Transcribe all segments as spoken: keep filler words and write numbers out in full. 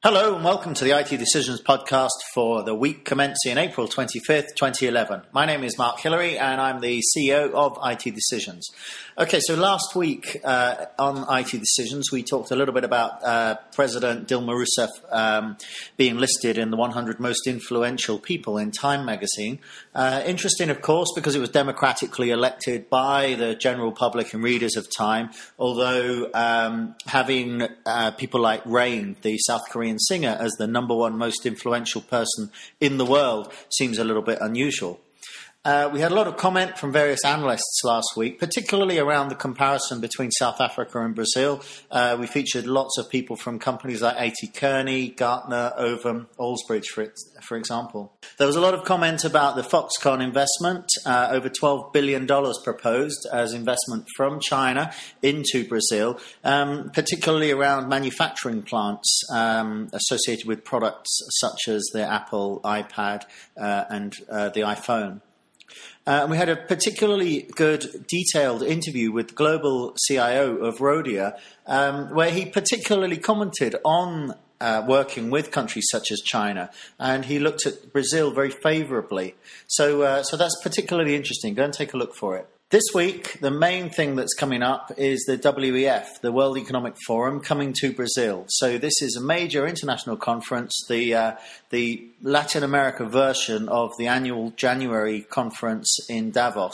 Hello and welcome to the I T Decisions podcast for the week commencing April twenty-fifth, twenty eleven. My name is Mark Hillary and I'm the C E O of I T Decisions. Okay, so last week uh, on I T Decisions we talked a little bit about uh, President Dilma Rousseff um, being listed in the one hundred most influential people in Time magazine. Uh, interesting, of course, because it was democratically elected by the general public and readers of Time, although um, having uh, people like Rain, the South Korean singer, as the number one most influential person in the world seems a little bit unusual. Uh, we had a lot of comment from various analysts last week, particularly around the comparison between South Africa and Brazil. Uh, we featured lots of people from companies like A T Kearney, Gartner, Ovum, Allsbridge, for, it, for example. There was a lot of comment about the Foxconn investment, uh, over twelve billion dollars proposed as investment from China into Brazil, um, particularly around manufacturing plants um, associated with products such as the Apple iPad uh, and uh, the iPhone. Uh, and we had a particularly good, detailed interview with the global C I O of Rhodia, um, where he particularly commented on uh, working with countries such as China, and he looked at Brazil very favourably. So, uh, so that's particularly interesting. Go and take a look for it. This week, the main thing that's coming up is the W E F, the World Economic Forum, coming to Brazil. So this is a major international conference, the uh, the Latin America version of the annual January conference in Davos.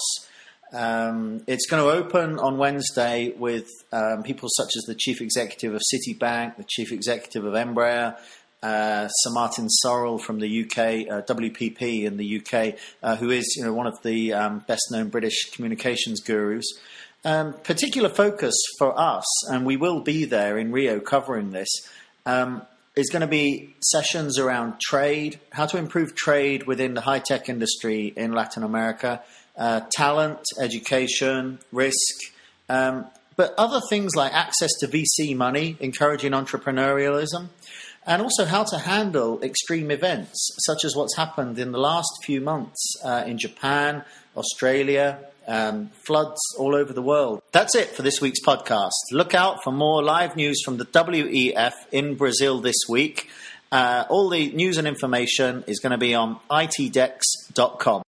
Um, it's going to open on Wednesday with um, people such as the chief executive of Citibank, the chief executive of Embraer, Uh, Sir Martin Sorrell from the U K, uh, W P P in the U K, uh, who is you know one of the um, best-known British communications gurus. Um, particular focus for us, and we will be there in Rio covering this, um, is going to be sessions around trade, how to improve trade within the high-tech industry in Latin America, uh, talent, education, risk, um, but other things like access to V C money, encouraging entrepreneurialism, and also how to handle extreme events, such as what's happened in the last few months uh, in Japan, Australia, um, floods all over the world. That's it for this week's podcast. Look out for more live news from the W E F in Brazil this week. Uh, all the news and information is going to be on I T dex dot com.